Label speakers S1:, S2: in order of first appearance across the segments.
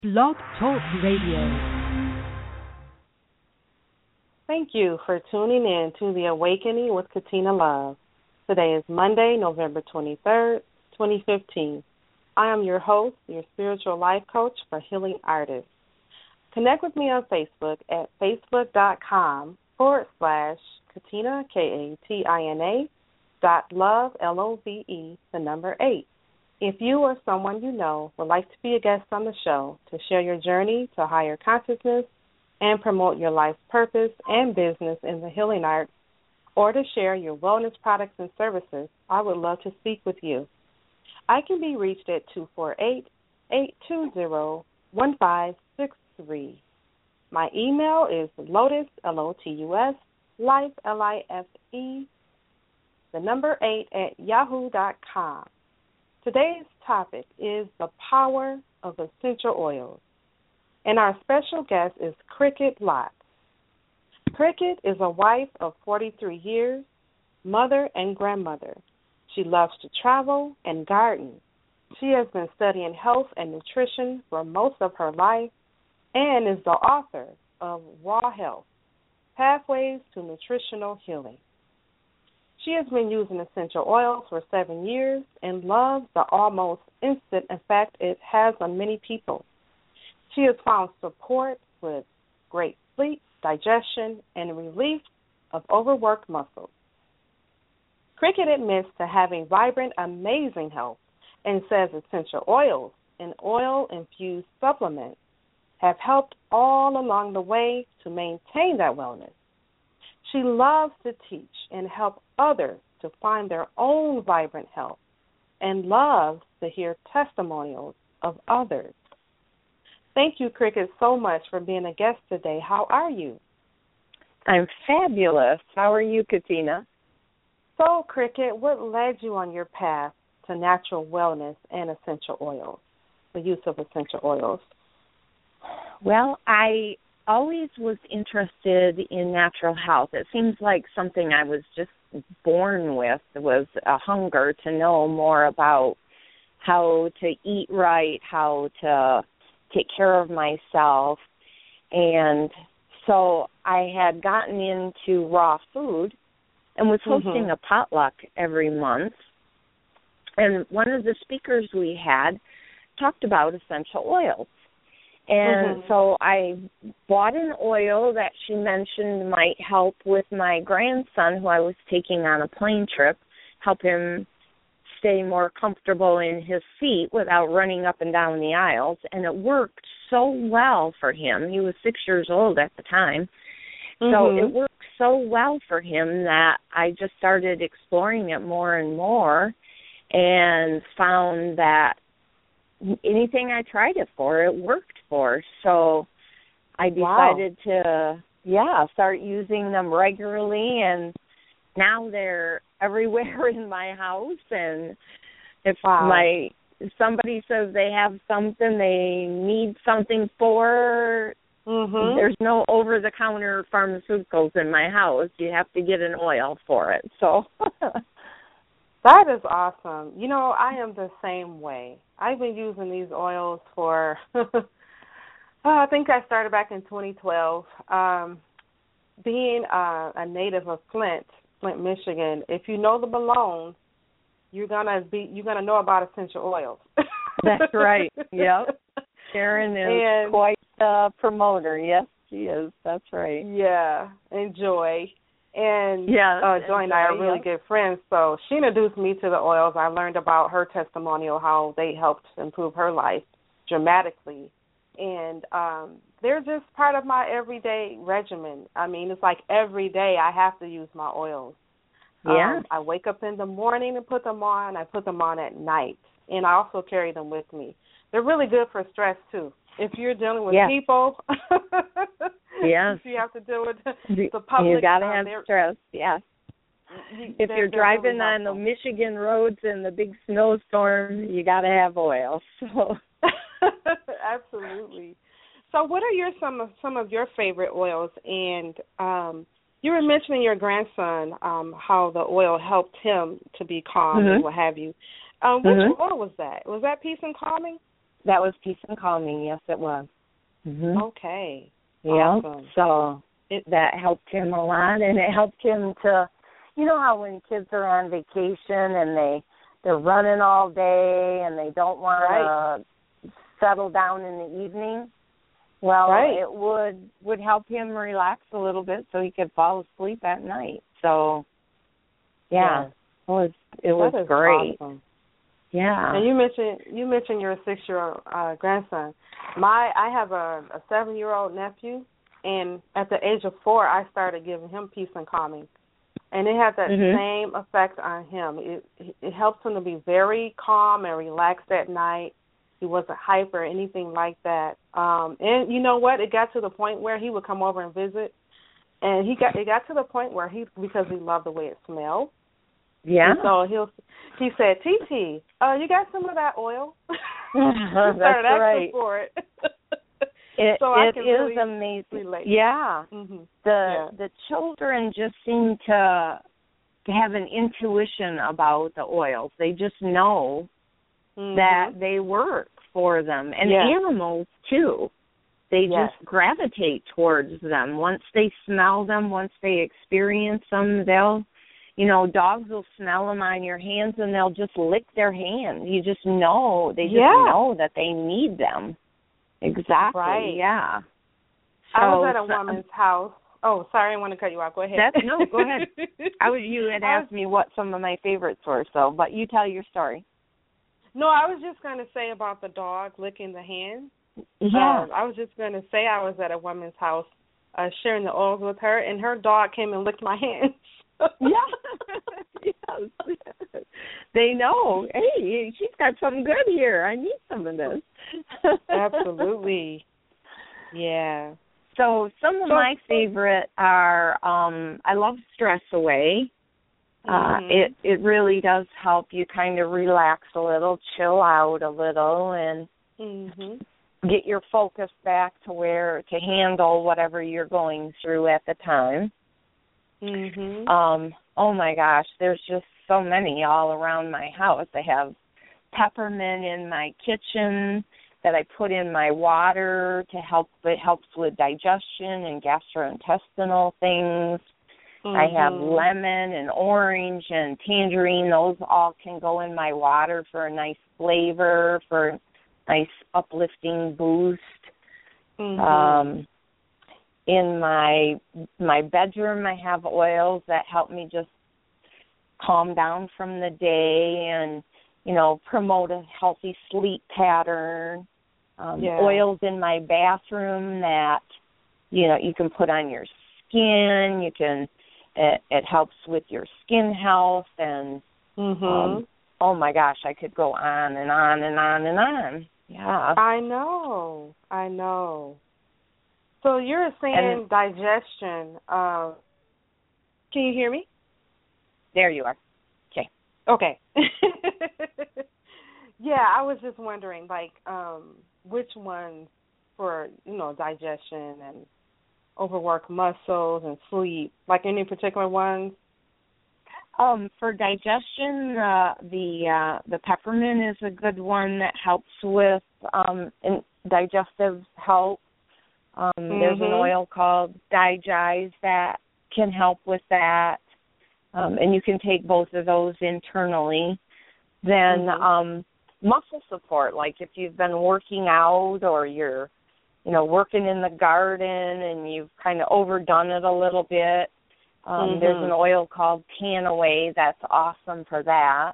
S1: Blog Talk Radio.
S2: Thank you for tuning in to The Awakening with Katina Love. Today is Monday, November 23rd, 2015. I am your host, your spiritual life coach for healing artists. Connect with me on Facebook at facebook.com/Katina, Katina, .love, LOVE, the number 8. If you or someone you know would like to be a guest on the show to share your journey to higher consciousness and promote your life's purpose and business in the healing arts, or to share your wellness products and services, I would love to speak with you. I can be reached at 248-820-1563. My email is lotus, Lotus, life, life, the number 8 at yahoo.com. Today's topic is the power of essential oils, and our special guest is Cricket Lotz. Cricket is a wife of 43 years, mother and grandmother. She loves to travel and garden. She has been studying health and nutrition for most of her life and is the author of Raw Health, Pathways to Nutritional Healing. She has been using essential oils for 7 years and loves the almost instant effect it has on many people. She has found support with great sleep, digestion, and relief of overworked muscles. Cricket admits to having vibrant, amazing health and says essential oils and oil-infused supplements have helped all along the way to maintain that wellness. She loves to teach and help others to find their own vibrant health and loves to hear testimonials of others. Thank you, Cricket, so much for being a guest today. How are you?
S3: I'm fabulous. How are you, Katina?
S2: So, Cricket, what led you on your path to natural wellness and essential oils, the use of essential oils?
S3: Well, I always was interested in natural health. It seems like something I was just born with, was a hunger to know more about how to eat right, how to take care of myself. And so I had gotten into raw food and was hosting a potluck every month. And one of the speakers we had talked about essential oils. And so I bought an oil that she mentioned might help with my grandson, who I was taking on a plane trip, help him stay more comfortable in his seat without running up and down the aisles. And it worked so well for him. He was 6 years old at the time. So it worked so well for him that I just started exploring it more and more and found that anything I tried it for, it worked for. So I decided to, start using them regularly, and now they're everywhere in my house. And if somebody says they have something they need something for, there's no over-the-counter pharmaceuticals in my house. You have to get an oil for it. So
S2: that is awesome. You know, I am the same way. I've been using these oils for, I think I started back in 2012. Being a native of Flint, Michigan, if you know the Malones, you're gonna know about essential oils.
S3: That's right. Yep. Sharon is quite a promoter. Yes, she is. That's right.
S2: Yeah. And Joy. And Joy and I are really good friends, so she introduced me to the oils. I learned about her testimonial, how they helped improve her life dramatically. And they're just part of my everyday regimen. I mean, it's like every day I have to use my oils.
S3: Yeah.
S2: I wake up in the morning and put them on. I put them on at night, and I also carry them with me. They're really good for stress, too. If you're dealing with people, you have to deal with the public.
S3: You got to have stress, yes. If you're driving really on the Michigan roads in the big snowstorm, you got to have oil. So.
S2: Absolutely. So what are some of your favorite oils? And you were mentioning your grandson, how the oil helped him to be calm and what have you. Which oil was that? Was that Peace and Calming?
S3: That was Peace and Calming. Yes, it was.
S2: Okay.
S3: Yeah.
S2: Awesome.
S3: So that helped him a lot, and it helped him to, you know how when kids are on vacation and they're running all day and they don't want to settle down in the evening. Well, it would help him relax a little bit so he could fall asleep at night. So, yeah. It was great.
S2: Awesome.
S3: Yeah.
S2: And you mentioned your 6-year-old grandson. I have a 7-year-old nephew, and at the age of 4, I started giving him Peace and Calming, and it had that same effect on him. It helps him to be very calm and relaxed at night. He wasn't hyper or anything like that. And you know what? It got to the point where he would come over and visit, and it got to the point where because he loved the way it smelled.
S3: Yeah.
S2: And so he said, TT, you got some of that oil? He started asking for it.
S3: It is
S2: really
S3: amazing.
S2: Relate.
S3: Yeah. The children just seem to have an intuition about the oils. They just know that they work for them. And animals, too. They just gravitate towards them. Once they smell them, once they experience them, dogs will smell them on your hands and they'll just lick their hands. You just know. They just know that they need them. Exactly.
S2: Right.
S3: Yeah.
S2: I was at a woman's house. Oh, sorry, I want to cut you off. Go ahead.
S3: No, go ahead. You had asked me what some of my favorites were, but you tell your story.
S2: No, I was just going to say about the dog licking the hand.
S3: Yeah.
S2: I was just going to say I was at a woman's house sharing the oils with her, and her dog came and licked my hands.
S3: Yes. They know. Hey, she's got something good here. I need some of this.
S2: Absolutely. Yeah.
S3: So some of my favorite are I love Stress Away. It really does help you kind of relax a little, chill out a little, and get your focus back to handle whatever you're going through at the time. Oh my gosh, there's just so many all around my house. I have peppermint in my kitchen that I put in my water to help. It helps with digestion and gastrointestinal things. I have lemon and orange and tangerine. Those all can go in my water for a nice flavor, for a nice uplifting boost. In my bedroom, I have oils that help me just calm down from the day and, promote a healthy sleep pattern. Oils in my bathroom that, you can put on your skin. It helps with your skin health. And, oh, my gosh, I could go on and on and on and on. Yeah.
S2: I know. So you're saying digestion. Can you hear me?
S3: There you are.
S2: Okay. Yeah, I was just wondering, which ones for, digestion and overwork muscles and sleep, any particular ones?
S3: For digestion, the peppermint is a good one that helps with digestive health. There's an oil called Digize that can help with that, and you can take both of those internally. Then muscle support, like if you've been working out or you're, working in the garden and you've kind of overdone it a little bit, there's an oil called Tan Away that's awesome for that.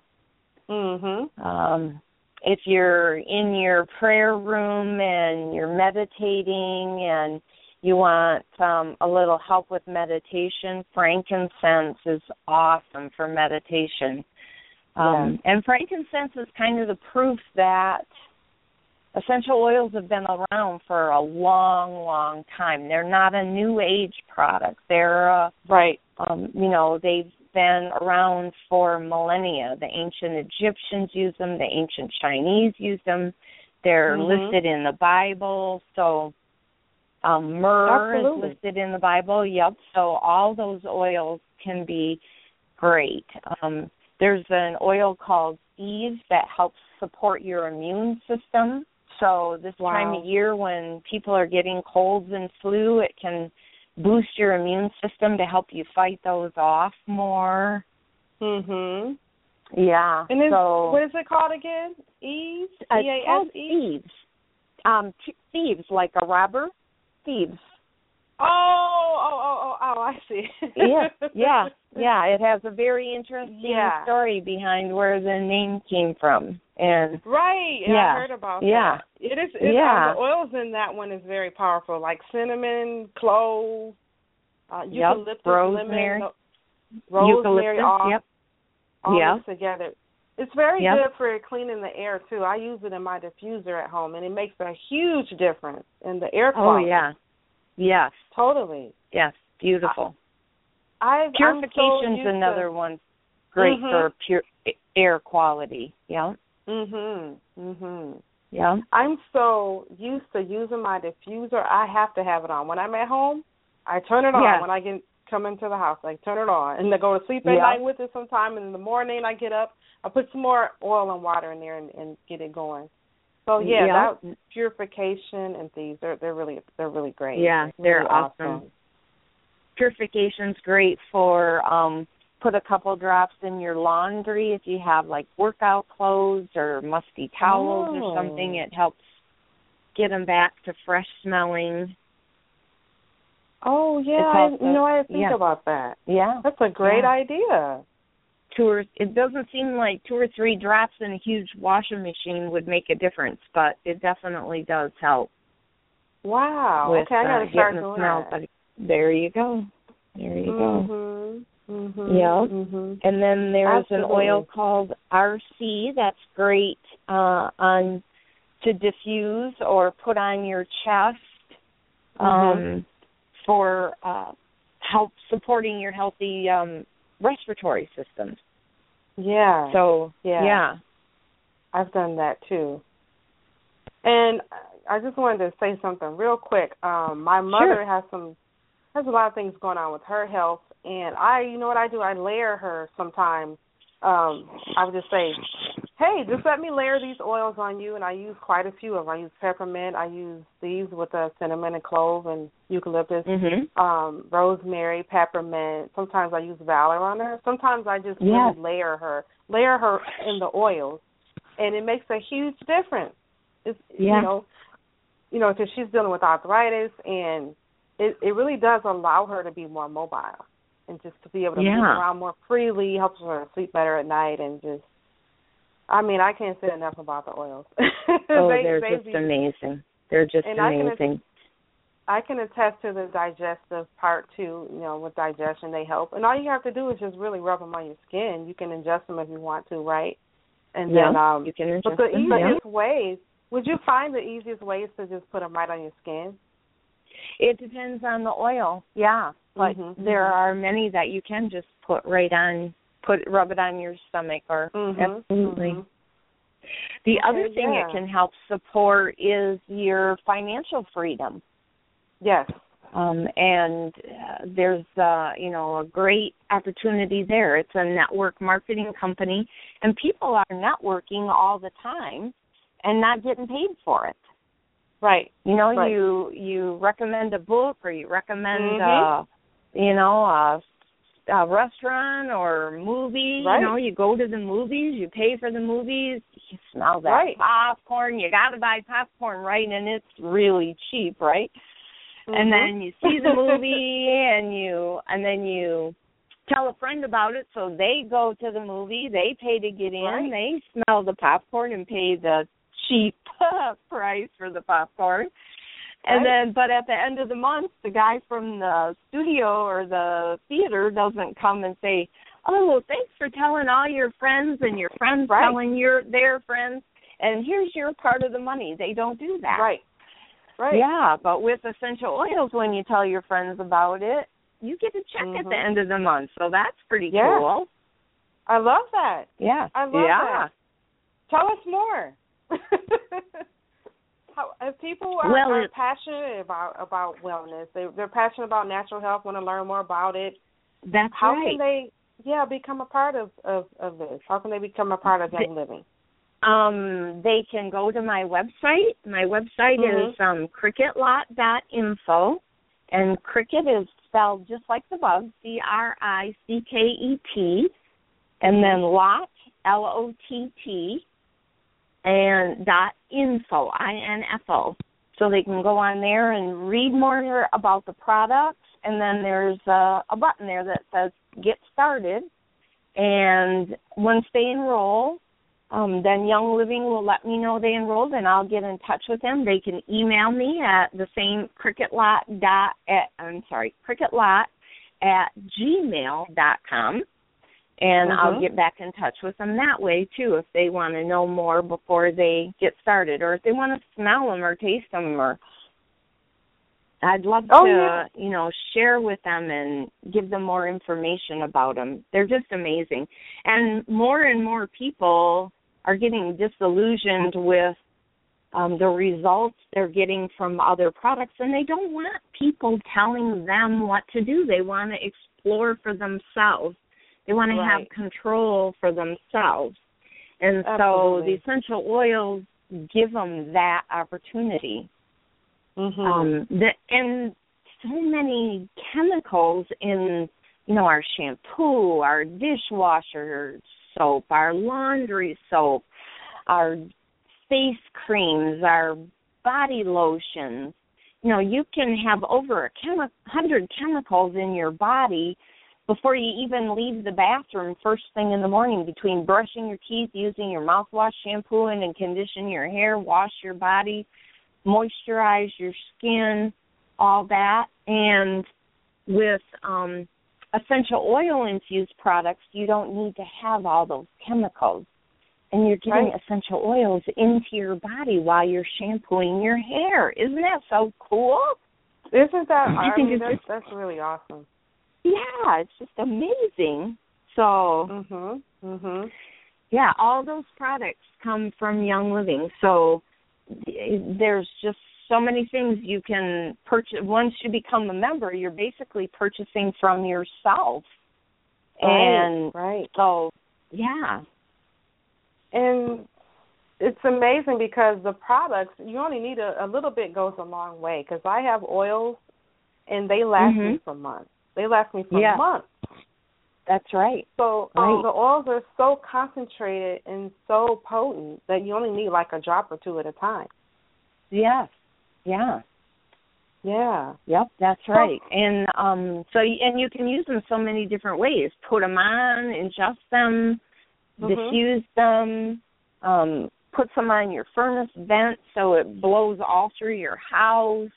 S3: If you're in your prayer room and you're meditating and you want a little help with meditation, frankincense is awesome for meditation. And frankincense is kind of the proof that essential oils have been around for a long, long time. They're not a new age product. They're they've been around for millennia. The ancient Egyptians used them. The ancient Chinese used them. They're listed in the Bible. So myrrh is listed in the Bible. Yep. So all those oils can be great. There's an oil called Ease that helps support your immune system. So this time of year when people are getting colds and flu, it can boost your immune system to help you fight those off more.
S2: Mhm.
S3: Yeah.
S2: And
S3: so
S2: what is it called again? Eves?
S3: It's called thieves. Thieves, like a robber. Thieves.
S2: Oh, I see.
S3: Yeah. It has a very interesting story behind where the name came from. And
S2: right, I heard about that. It is. The oils in that one is very powerful, like cinnamon, clove, eucalyptus,
S3: rosemary,
S2: lemon, rosemary, all mixed together. It's very good for cleaning the air too. I use it in my diffuser at home, and it makes a huge difference in the air quality.
S3: Oh yeah. Yes.
S2: Totally.
S3: Yes. Beautiful.
S2: Purification's
S3: another one great for pure air quality. Yeah. Yeah.
S2: I'm so used to using my diffuser. I have to have it on. When I'm at home, I turn it on. When I come into the house, I turn it on. And I go to sleep at night with it sometime. And in the morning I get up, I put some more oil and water in there and get it going. So that purification and these they're really great.
S3: Yeah, they're
S2: really
S3: awesome. Purification's great for put a couple drops in your laundry if you have like workout clothes or musty towels or something. It helps get them back to fresh smelling.
S2: Oh yeah, I didn't think about that.
S3: Yeah,
S2: that's a great idea.
S3: It doesn't seem like 2 or 3 drops in a huge washing machine would make a difference, but it definitely does help.
S2: Wow.
S3: With,
S2: okay, I gotta start doing that.
S3: But there you go. Go. And then there's an oil called RC that's great to diffuse or put on your chest for help supporting your healthy respiratory system.
S2: Yeah.
S3: So,
S2: I've done that too. And I just wanted to say something real quick. My mother has a lot of things going on with her health, and you know what I do? I layer her sometimes. I would just say, hey, just let me layer these oils on you, and I use quite a few of them. I use peppermint. I use these with cinnamon and clove and eucalyptus, rosemary, peppermint. Sometimes I use Valor on her. Sometimes I just really layer her in the oils, and it makes a huge difference. It's, you know, because she's dealing with arthritis, and it really does allow her to be more mobile and just to be able to move around more freely, helps her sleep better at night, and just, I mean, I can't say enough about the oils.
S3: They're just amazing. They're just amazing.
S2: I can attest to the digestive part, too. You know, with digestion, they help. And all you have to do is just really rub them on your skin. You can ingest them if you want to, right? And then,
S3: you can ingest
S2: but the easiest ways, would you find the easiest ways to just put them right on your skin?
S3: It depends on the oil, but there are many that you can just put right on, rub it on your stomach, or absolutely. The other thing it can help support is your financial freedom.
S2: Yes.
S3: And there's, a great opportunity there. It's a network marketing company, and people are networking all the time and not getting paid for it.
S2: Right.
S3: You recommend a book, or you recommend, a restaurant or movie.
S2: Right.
S3: You go to the movies, you pay for the movies, you smell that popcorn. You got to buy popcorn, right? And it's really cheap, right? And then you see the movie, and then you tell a friend about it, so they go to the movie. They pay to get in. They smell the popcorn and pay the cheap price for the popcorn. And then, but at the end of the month, the guy from the studio or the theater doesn't come and say, oh, thanks for telling all your friends, and your friends telling their friends, and here's your part of the money. They don't do that.
S2: Right.
S3: Yeah, but with essential oils, when you tell your friends about it, you get a check at the end of the month. So that's pretty cool.
S2: I love that.
S3: Yeah.
S2: I love that. Tell us more. If people are passionate about wellness, they're passionate about natural health, want to learn more about it.
S3: That's
S2: How can they become a part of this? How can they become a part of Young Living?
S3: They can go to my website. My website is cricketlot.info, and cricket is spelled just like the bug, CRICKET, and then lot, LOTT, and .info, INFO. So they can go on there and read more about the products, and then there's a button there that says Get Started. And once they enroll, then Young Living will let me know they enrolled, and I'll get in touch with them. They can email me at the same cricketlot@gmail.com, and I'll get back in touch with them that way, too, if they want to know more before they get started, or if they want to smell them or taste them, or I'd love to, share with them and give them more information about them. They're just amazing. And more people are getting disillusioned with the results they're getting from other products, and they don't want people telling them what to do. They want to explore for themselves. They want to have control for themselves. And so the essential oils give them that opportunity. And so many chemicals in, our shampoo, our dishwasher soap, our laundry soap, our face creams, our body lotions. You can have over 100 chemicals in your body before you even leave the bathroom first thing in the morning, between brushing your teeth, using your mouthwash, shampooing and condition your hair, wash your body, moisturize your skin, all that. And with essential oil-infused products, you don't need to have all those chemicals. And you're getting essential oils into your body while you're shampooing your hair. Isn't that so cool?
S2: Isn't that, that's really awesome.
S3: Yeah, it's just amazing. So, yeah, all those products come from Young Living. So there's just so many things you can purchase. Once you become a member, you're basically purchasing from yourself. So, yeah.
S2: And it's amazing because the products, you only need a little bit goes a long way, because I have oils, and they last me for months. They last me for months.
S3: That's right.
S2: So the oils are so concentrated and so potent that you only need like a drop or two at a time.
S3: Yes. Yeah.
S2: Yeah.
S3: Yep, that's right. And and you can use them so many different ways. Put them on, ingest them, diffuse them, put some on your furnace vent so it blows all through your house.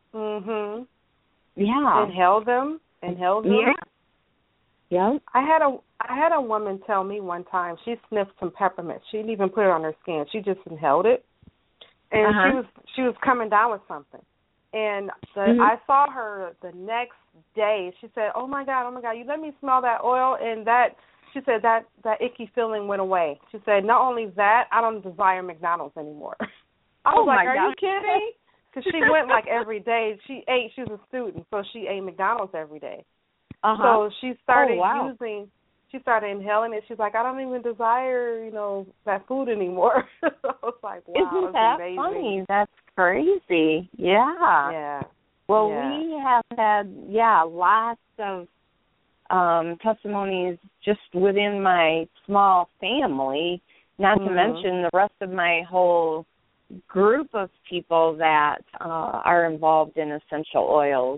S3: Yeah.
S2: Inhale them.
S3: Yeah. Yeah.
S2: I had a woman tell me one time, she sniffed some peppermint. She didn't even put it on her skin. She just inhaled it. And she was coming down with something. And I saw her the next day. She said, oh my God, you let me smell that oil, and she said that icky feeling went away. She said, not only that, I don't desire McDonald's anymore. I was like, are you kidding? Because she went like every day. She was a student, so she ate McDonald's every day. So she started she started inhaling it. She's like, I don't even desire, that food anymore. I was like, wow,
S3: isn't that
S2: amazing.
S3: Funny? That's crazy. Yeah.
S2: Yeah.
S3: Well, we have had, lots of testimonies just within my small family, not to mention the rest of my whole group of people that are involved in essential oils.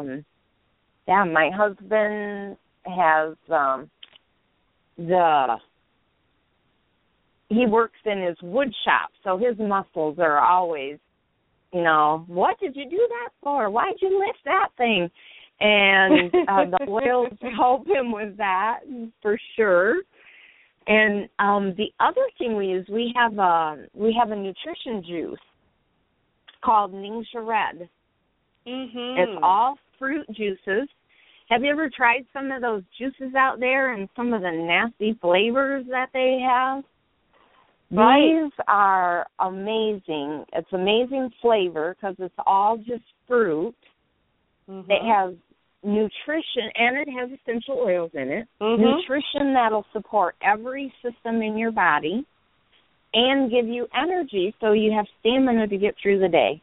S3: My husband has he works in his wood shop, so his muscles are always, what did you do that for? Why'd you lift that thing? And the oils help him with that for sure. And the other thing we use, we have a nutrition juice called Ningxia Red. It's all fruit juices. Have you ever tried some of those juices out there and some of the nasty flavors that they have? These are amazing. It's amazing flavor because it's all just fruit. It has nutrition, and it has essential oils in it. Nutrition that'll support every system in your body. and give you energy so you have stamina to get through the day.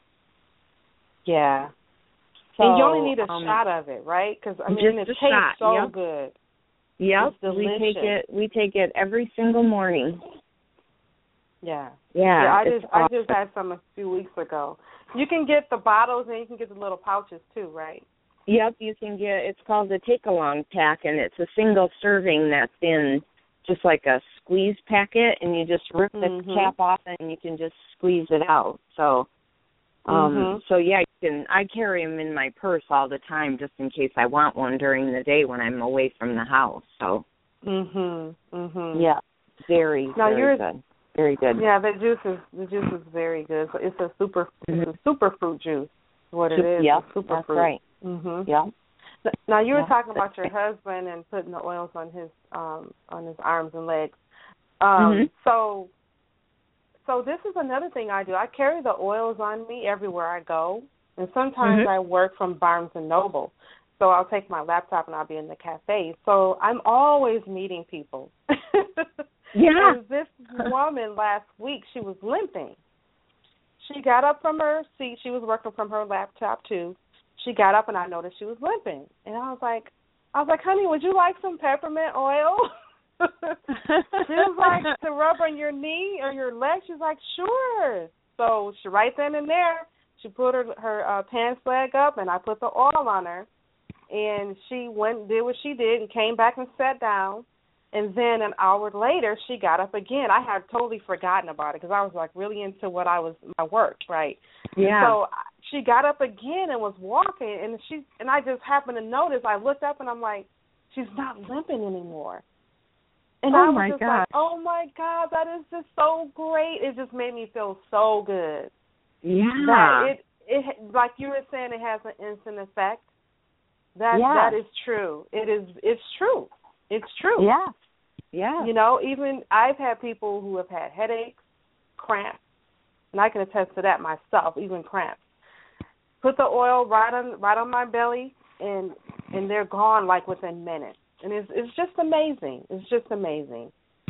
S2: Yeah.
S3: So,
S2: and you only need a shot of it, right? Because, I mean, it tastes so good.
S3: Yep,
S2: it's delicious.
S3: We take it every single morning.
S2: Yeah.
S3: Yeah.
S2: I just had some a few weeks ago. You can get the bottles and you can get the little pouches too, right?
S3: Yep, you can get, it's called the take-along pack, and it's a single serving that's in just like a squeeze packet, and you just rip the cap off and you can just squeeze it out. So, so yeah, I carry them in my purse all the time just in case I want one during the day when I'm away from the house. So, yeah, very good. Very good.
S2: Yeah, the juice is very good. So it's a superfruit juice. What it is?
S3: Yep,
S2: super
S3: that's
S2: fruit.
S3: right.
S2: Yeah. Now you were talking about your husband and putting the oils on his arms and legs. So this is another thing I do. I carry the oils on me everywhere I go, and sometimes I work from Barnes and Noble. So I'll take my laptop and I'll be in the cafe. So I'm always meeting people.
S3: Yeah.
S2: And this woman last week, she was limping. She got up from her seat. She was working from her laptop too. She got up and I noticed she was limping. And I was like, honey, would you like some peppermint oil? She was like, to rub on your knee or your leg? She's like, sure. So she right then and there, she put her pants leg up and I put the oil on her. And she went and did what she did and came back and sat down. And then an hour later, she got up again. I had totally forgotten about it because I was like really into my work, right?
S3: Yeah.
S2: So she got up again and was walking, and I just happened to notice. I looked up and I'm like, she's not limping anymore. And I was just like, oh my God, that is just so great. It just made me feel so good.
S3: Yeah.
S2: That it like you were saying, it has an instant effect. That is true. It's true. It's true.
S3: Yeah. Yeah.
S2: You know, even I've had people who have had headaches, cramps, and I can attest to that myself, even cramps. Put the oil right on my belly, and they're gone like within minutes. And it's just amazing. It's just amazing.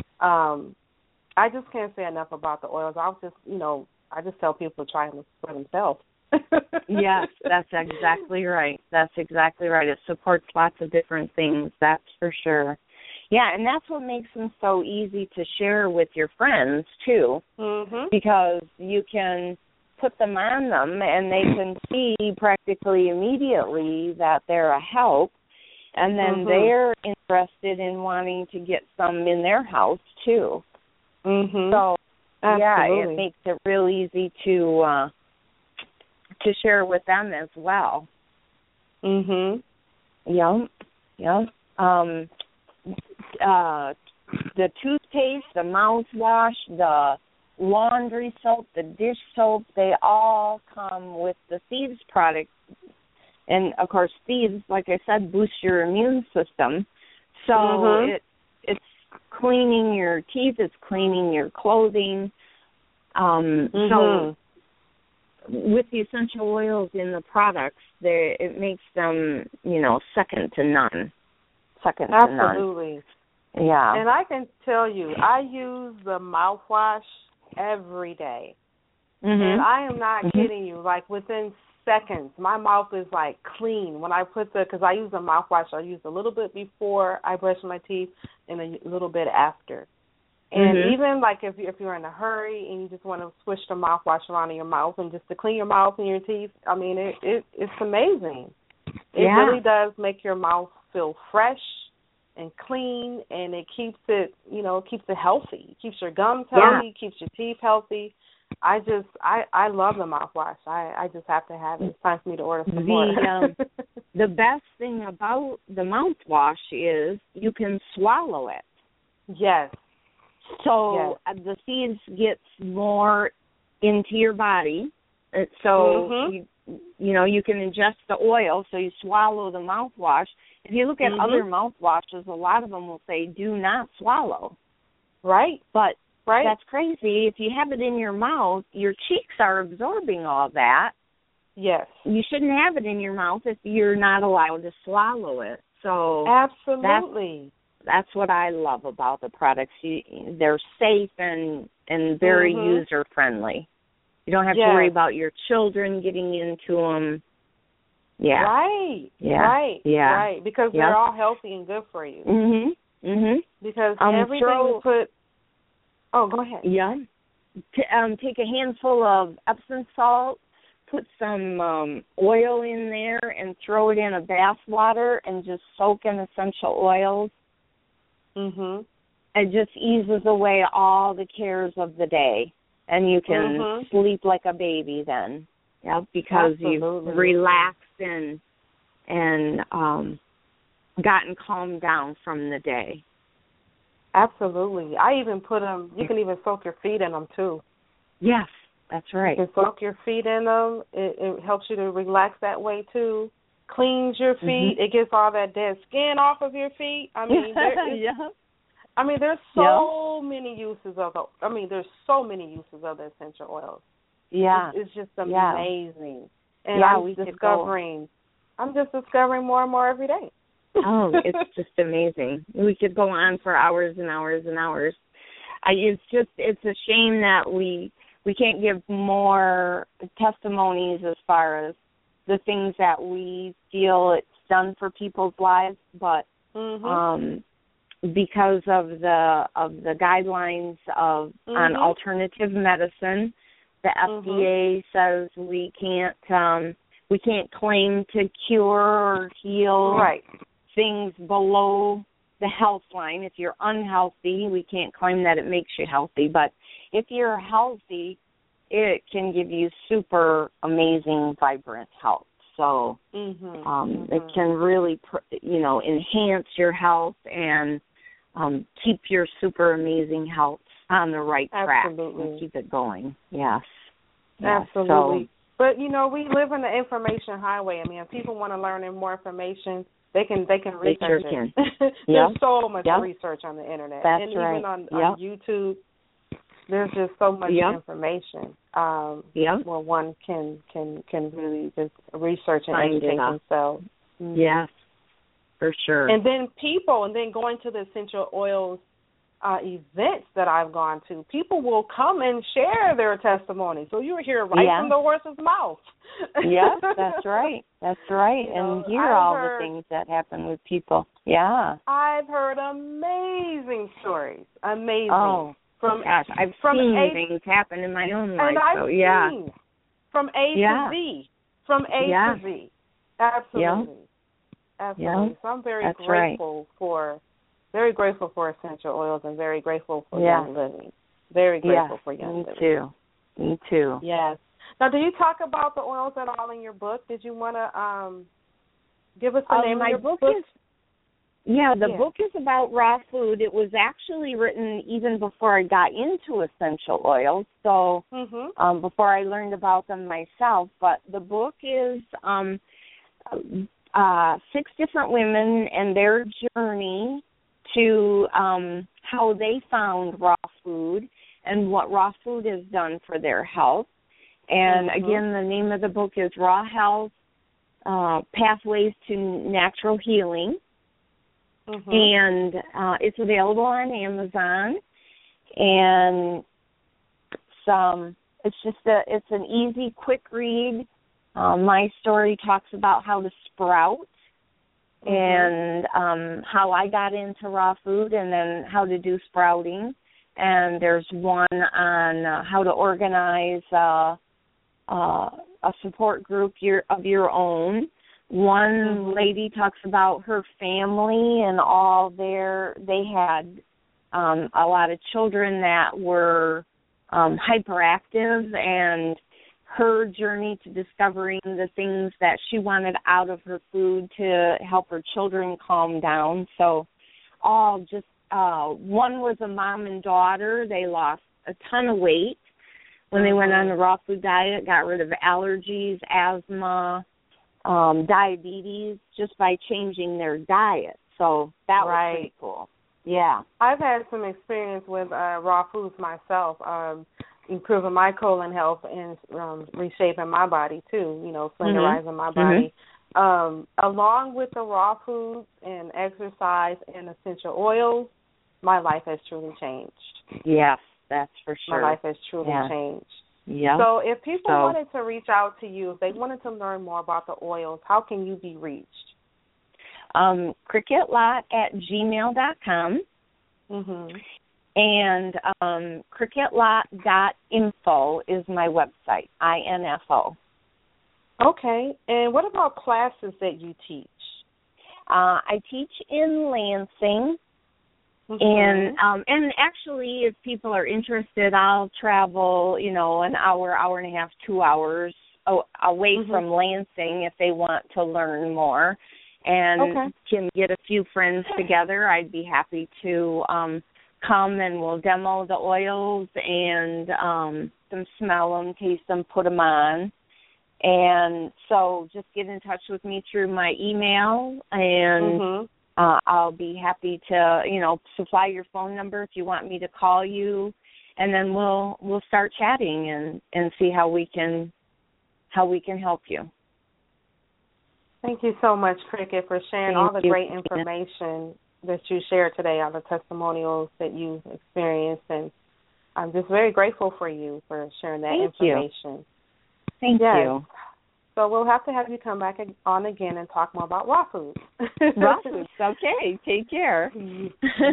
S2: I just can't say enough about the oils. I just tell people to try them for themselves.
S3: Yes, that's exactly right. That's exactly right. It supports lots of different things, that's for sure. Yeah, and that's what makes them so easy to share with your friends, too, because you can put them on them and they can see practically immediately that they're a help, and then they're interested in wanting to get some in their house, too. So, yeah, it makes it real easy to share with them as well. Yep. The toothpaste, the mouthwash, the laundry soap, the dish soap, they all come with the Thieves product. And, of course, Thieves, like I said, boosts your immune system. So it's cleaning your teeth, it's cleaning your clothing. So with the essential oils in the products, it makes them, second to none.
S2: Absolutely.
S3: Yeah.
S2: And I can tell you, I use the mouthwash every day. And I am not kidding you. Like within seconds, my mouth is like clean. When I because I use the mouthwash, I use a little bit before I brush my teeth and a little bit after. And even like if you're in a hurry and you just want to swish the mouthwash around in your mouth and just to clean your mouth and your teeth, I mean, it's amazing. It really does make your mouth feel fresh and clean, and it keeps it, keeps it healthy. It keeps your gums healthy, keeps your teeth healthy. I love the mouthwash. I just have to have it. It's time for me to order some more.
S3: The best thing about the mouthwash is you can swallow it.
S2: Yes.
S3: So the seeds gets more into your body. So you can ingest the oil, so you swallow the mouthwash. If you look at other mouthwashes, a lot of them will say do not swallow.
S2: Right.
S3: But that's crazy. If you have it in your mouth, your cheeks are absorbing all that.
S2: Yes.
S3: You shouldn't have it in your mouth if you're not allowed to swallow it. So
S2: absolutely.
S3: That's what I love about the products. They're safe and very user friendly. You don't have to worry about your children getting into them. Yeah.
S2: Right.
S3: Yeah.
S2: Right.
S3: Yeah.
S2: Right. Because they're all healthy and good for you. Because everything you put. Oh, go ahead.
S3: Yeah. Take a handful of Epsom salt, put some oil in there, and throw it in a bath water, and just soak in essential oils. It just eases away all the cares of the day, and you can sleep like a baby then. Yeah, because you've relaxed and gotten calmed down from the day.
S2: Absolutely. I even put them, you can even soak your feet in them too.
S3: Yes, that's right.
S2: You can soak your feet in them. It helps you to relax that way too. Cleans your feet. It gets all that dead skin off of your feet. I mean, there's so many uses of there's so many uses of the essential oils.
S3: Yeah.
S2: It's just amazing. And I'm just discovering more and more every day.
S3: Oh, it's just amazing. We could go on for hours and hours and hours. It's a shame that we can't give more testimonies as far as the things that we feel it's done for people's lives, but because of the guidelines on alternative medicine, the FDA says we can't claim to cure or heal things below the health line. If you're unhealthy, we can't claim that it makes you healthy. But if you're healthy, it can give you super amazing, vibrant health. So it can really, enhance your health and keep your super amazing health on the right track and keep it going. Yes.
S2: Absolutely. But, we live in the information highway. I mean, if people want to learn more information, they can research it. There's so much research on the internet. And even on YouTube, there's just so much information where one can really just research and educate themselves.
S3: Yes, for sure.
S2: And then going to the essential oils events that I've gone to, people will come and share their testimony. So you hear from the horse's mouth.
S3: Yes, that's right. That's right. And hear the things that happen with people. Yeah.
S2: I've heard amazing stories. Amazing.
S3: Oh, gosh. I've seen things happen in my own life.
S2: And I've seen from A to Z. From A to Z. Absolutely. Absolutely. So I'm very grateful for essential oils and very grateful for Young Living. Very grateful for Young Living.
S3: Me too.
S2: Yes. Now, do you talk about the oils at all in your book? Did you want to give us the name of your book?
S3: The book is about raw food. It was actually written even before I got into essential oils, so before I learned about them myself. But the book is 6 different women and their journey to how they found raw food and what raw food has done for their health. And again, the name of the book is Raw Health, Pathways to Natural Healing. And it's available on Amazon. And it's an easy, quick read. My story talks about how to sprout and how I got into raw food and then how to do sprouting. And there's one on how to organize a support group of your own. One lady talks about her family and they had a lot of children that were hyperactive, and her journey to discovering the things that she wanted out of her food to help her children calm down. So one was a mom and daughter. They lost a ton of weight when they went on the raw food diet, got rid of allergies, asthma, diabetes, just by changing their diet. So that was pretty cool. Yeah.
S2: I've had some experience with raw foods myself, improving my colon health and reshaping my body too, slenderizing my body. along with the raw foods and exercise and essential oils, my life has truly changed.
S3: Yes, that's for sure.
S2: My life has truly changed.
S3: Yeah.
S2: So if people wanted to reach out to you, if they wanted to learn more about the oils, how can you be reached? cricketlot@gmail.com. Mm-hmm.
S3: And cricketlot.info is my website, INFO.
S2: Okay. And what about classes that you teach?
S3: I teach in Lansing. And actually, if people are interested, I'll travel, an hour, hour and a half, 2 hours away from Lansing if they want to learn more and can get a few friends together. I'd be happy to come and we'll demo the oils and them, smell them, taste them, put them on. And so just get in touch with me through my email and I'll be happy to, supply your phone number if you want me to call you, and then we'll start chatting and see how we can help you.
S2: Thank you so much, Cricket, for sharing all the great information that you shared today, all the testimonials that you experienced, and I'm just very grateful for you for sharing that information.
S3: Thank you.
S2: So we'll have to have you come back on again and talk more about raw foods.
S3: Raw foods, okay. Take care.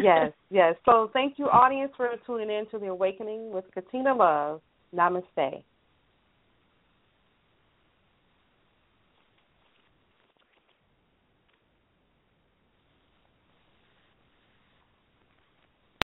S2: Yes. So thank you, audience, for tuning in to The Awakening with Katina Love. Namaste.